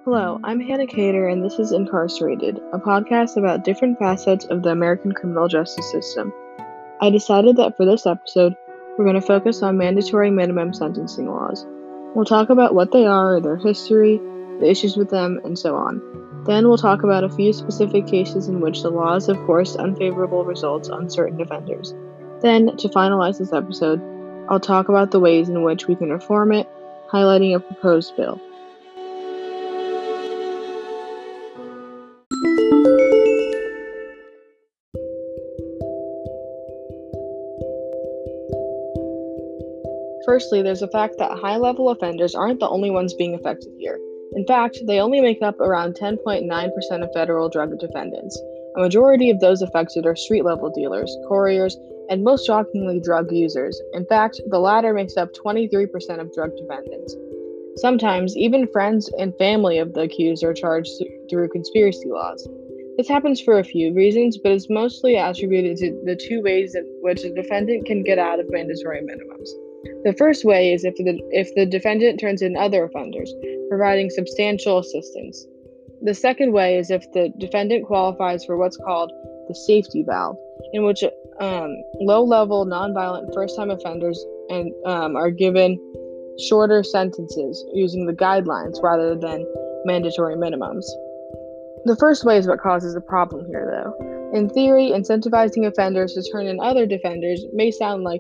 Hello, I'm Hannah Cater, and this is Incarcerated, a podcast about different facets of the American criminal justice system. I decided that for this episode, we're going to focus on mandatory minimum sentencing laws. We'll talk about what they are, their history, the issues with them, and so on. Then we'll talk about a few specific cases in which the laws have forced unfavorable results on certain offenders. Then, to finalize this episode, I'll talk about the ways in which we can reform it, highlighting a proposed bill. Firstly, there's the fact that high-level offenders aren't the only ones being affected here. In fact, they only make up around 10.9% of federal drug defendants. A majority of those affected are street-level dealers, couriers, and most shockingly, drug users. In fact, the latter makes up 23% of drug defendants. Sometimes, even friends and family of the accused are charged through conspiracy laws. This happens for a few reasons, but is mostly attributed to the two ways in which a defendant can get out of mandatory minimums. The first way is if the defendant turns in other offenders, providing substantial assistance. The second way is if the defendant qualifies for what's called the safety valve, in which low-level, nonviolent first-time offenders are given shorter sentences using the guidelines rather than mandatory minimums. The first way is what causes a problem here, though. In theory, incentivizing offenders to turn in other defendants may sound like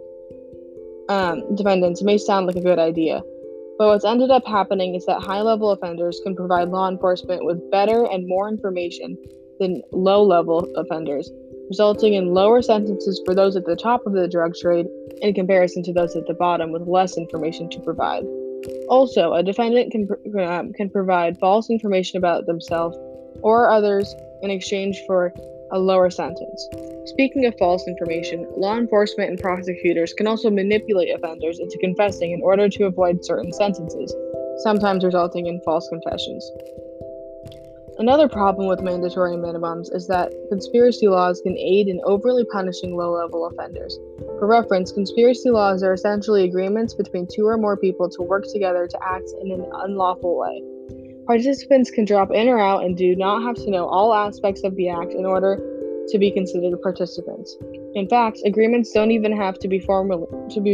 a good idea, but what's ended up happening is that high-level offenders can provide law enforcement with better and more information than low-level offenders, resulting in lower sentences for those at the top of the drug trade in comparison to those at the bottom with less information to provide. Also, a defendant can provide false information about themselves or others in exchange for a lower sentence. Speaking of false information, law enforcement and prosecutors can also manipulate offenders into confessing in order to avoid certain sentences, sometimes resulting in false confessions. Another problem with mandatory minimums is that conspiracy laws can aid in overly punishing low-level offenders. For reference, conspiracy laws are essentially agreements between two or more people to work together to act in an unlawful way. Participants can drop in or out and do not have to know all aspects of the act in order to be considered participants. In fact, agreements don't even have to be formal,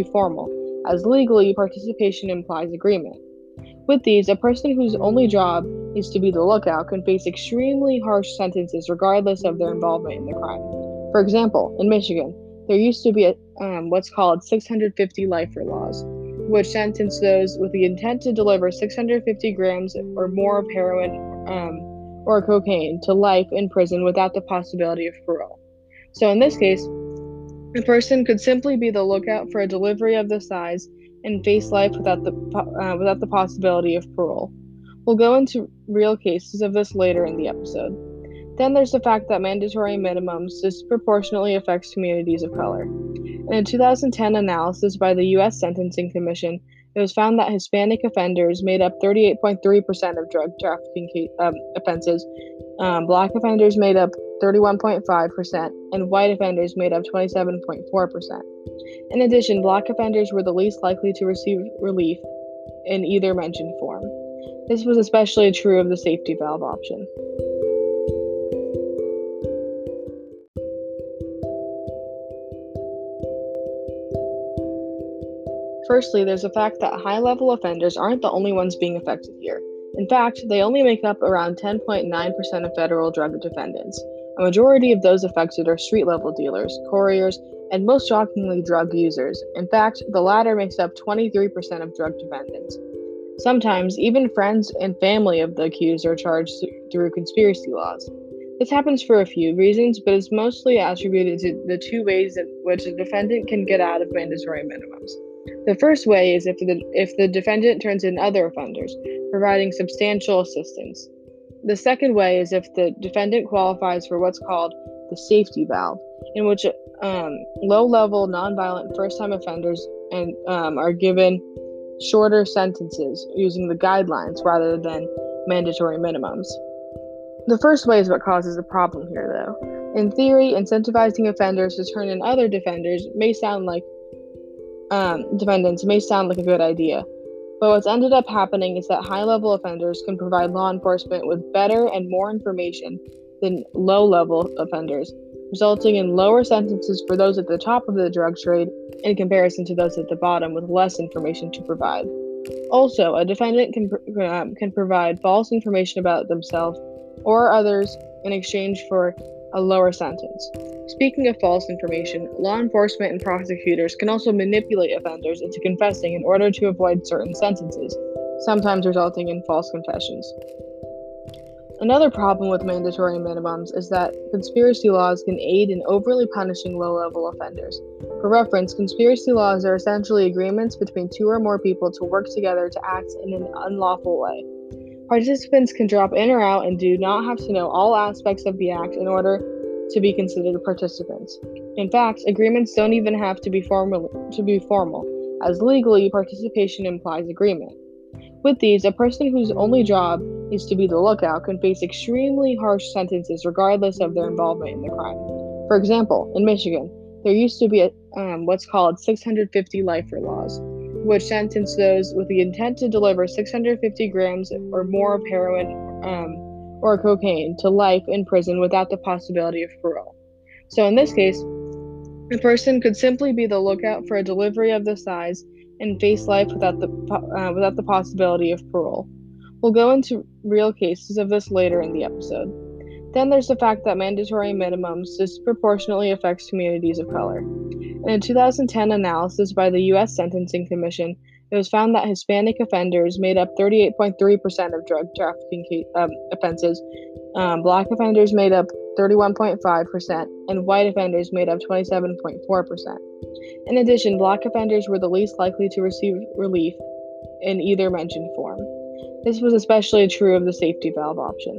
as legally participation implies agreement. With these, a person whose only job is to be the lookout can face extremely harsh sentences regardless of their involvement in the crime. For example, in Michigan, there used to be what's called 650 lifer laws, which sentence those with the intent to deliver 650 grams or more of heroin or cocaine to life in prison without the possibility of parole. So in this case, a person could simply be the lookout for a delivery of this size and face life without the possibility of parole. We'll go into real cases of this later in the episode. Then there's the fact that mandatory minimums disproportionately affects communities of color. In a 2010 analysis by the U.S. Sentencing Commission, it was found that Hispanic offenders made up 38.3% of drug trafficking offenses, Black offenders made up 31.5%, and white offenders made up 27.4%. In addition, Black offenders were the least likely to receive relief in either mentioned form. This was especially true of the safety valve option. Firstly, there's the fact that high-level offenders aren't the only ones being affected here. In fact, they only make up around 10.9% of federal drug defendants. A majority of those affected are street-level dealers, couriers, and most shockingly, drug users. In fact, the latter makes up 23% of drug defendants. Sometimes, even friends and family of the accused are charged through conspiracy laws. This happens for a few reasons, but is mostly attributed to the two ways in which a defendant can get out of mandatory minimums. The first way is if the defendant turns in other offenders, providing substantial assistance. The second way is if the defendant qualifies for what's called the safety valve, in which low-level, nonviolent first-time offenders are given shorter sentences using the guidelines rather than mandatory minimums. The first way is what causes a problem here, though. In theory, incentivizing offenders to turn in other defendants may sound like a good idea, But what's ended up happening is that high-level offenders can provide law enforcement with better and more information than low-level offenders, resulting in lower sentences for those at the top of the drug trade in comparison to those at the bottom with less information to provide. Also, a defendant can provide false information about themselves or others in exchange for a lower sentence. Speaking of false information, law enforcement and prosecutors can also manipulate offenders into confessing in order to avoid certain sentences, sometimes resulting in false confessions. Another problem with mandatory minimums is that conspiracy laws can aid in overly punishing low-level offenders. For reference, conspiracy laws are essentially agreements between two or more people to work together to act in an unlawful way. Participants can drop in or out and do not have to know all aspects of the act in order to be considered participants. In fact, agreements don't even have to be formal, as legally participation implies agreement. With these, a person whose only job is to be the lookout can face extremely harsh sentences regardless of their involvement in the crime. For example, in Michigan, there used to be what's called 650 lifer laws, which sentence those with the intent to deliver 650 grams or more of heroin or cocaine to life in prison without the possibility of parole. So in this case, a person could simply be the lookout for a delivery of this size and face life without the possibility of parole. We'll go into real cases of this later in the episode. Then there's the fact that mandatory minimums disproportionately affects communities of color. In a 2010 analysis by the U.S. Sentencing Commission, it was found that Hispanic offenders made up 38.3% of drug trafficking offenses, Black offenders made up 31.5%, and white offenders made up 27.4%. In addition, Black offenders were the least likely to receive relief in either mentioned form. This was especially true of the safety valve option.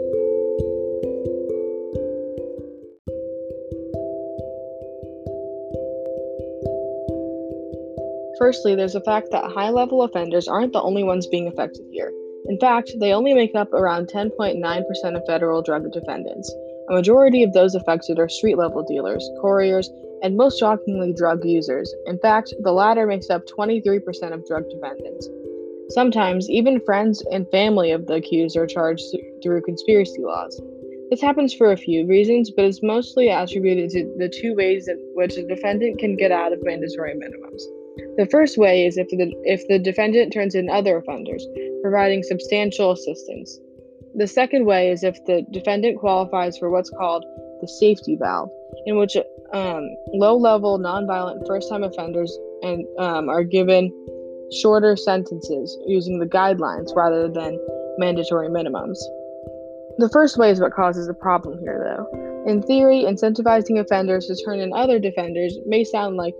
Firstly, there's the fact that high-level offenders aren't the only ones being affected here. In fact, they only make up around 10.9% of federal drug defendants. A majority of those affected are street-level dealers, couriers, and most shockingly, drug users. In fact, the latter makes up 23% of drug defendants. Sometimes, even friends and family of the accused are charged through conspiracy laws. This happens for a few reasons, but is mostly attributed to the two ways in which a defendant can get out of mandatory minimums. The first way is if the defendant turns in other offenders, providing substantial assistance. The second way is if the defendant qualifies for what's called the safety valve, in which low-level, nonviolent first-time offenders are given shorter sentences using the guidelines rather than mandatory minimums. The first way is what causes the problem here, though. In theory, incentivizing offenders to turn in other defendants may sound like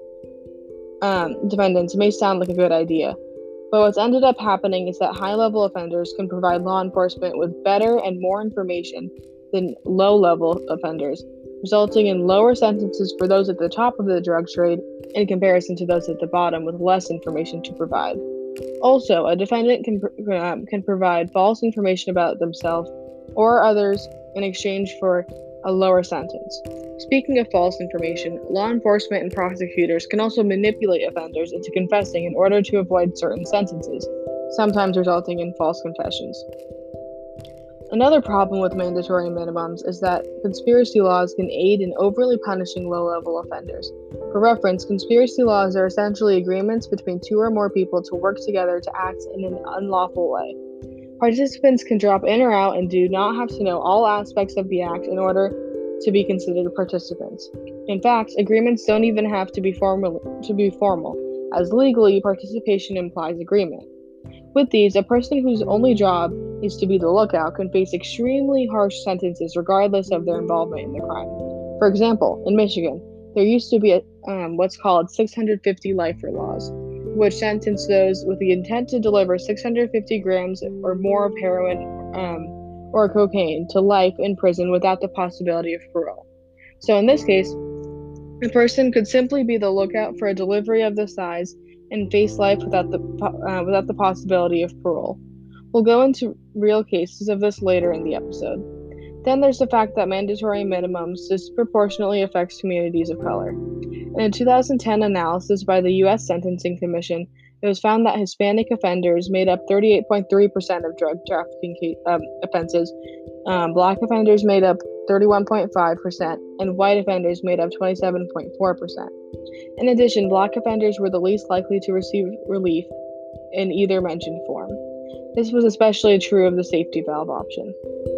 a good idea, but what's ended up happening is that high-level offenders can provide law enforcement with better and more information than low-level offenders, resulting in lower sentences for those at the top of the drug trade in comparison to those at the bottom with less information to provide. Also, a defendant can provide false information about themselves or others in exchange for a lower sentence. Speaking of false information, law enforcement and prosecutors can also manipulate offenders into confessing in order to avoid certain sentences, sometimes resulting in false confessions. Another problem with mandatory minimums is that conspiracy laws can aid in overly punishing low-level offenders. For reference, conspiracy laws are essentially agreements between two or more people to work together to act in an unlawful way. Participants can drop in or out and do not have to know all aspects of the act in order to be considered participants. In fact, agreements don't even have to be formal, as legally participation implies agreement. With these, a person whose only job is to be the lookout can face extremely harsh sentences regardless of their involvement in the crime. For example, in Michigan, there used to be what's called 650 lifer laws, which sentence those with the intent to deliver 650 grams or more of heroin or cocaine to life in prison without the possibility of parole. So in this case, a person could simply be the lookout for a delivery of this size and face life without the possibility of parole. We'll go into real cases of this later in the episode. Then there's the fact that mandatory minimums disproportionately affects communities of color. In a 2010 analysis by the U.S. Sentencing Commission, It was found that Hispanic offenders made up 38.3% of drug trafficking offenses, Black offenders made up 31.5%, and white offenders made up 27.4%. In addition, Black offenders were the least likely to receive relief in either mentioned form. This was especially true of the safety valve option.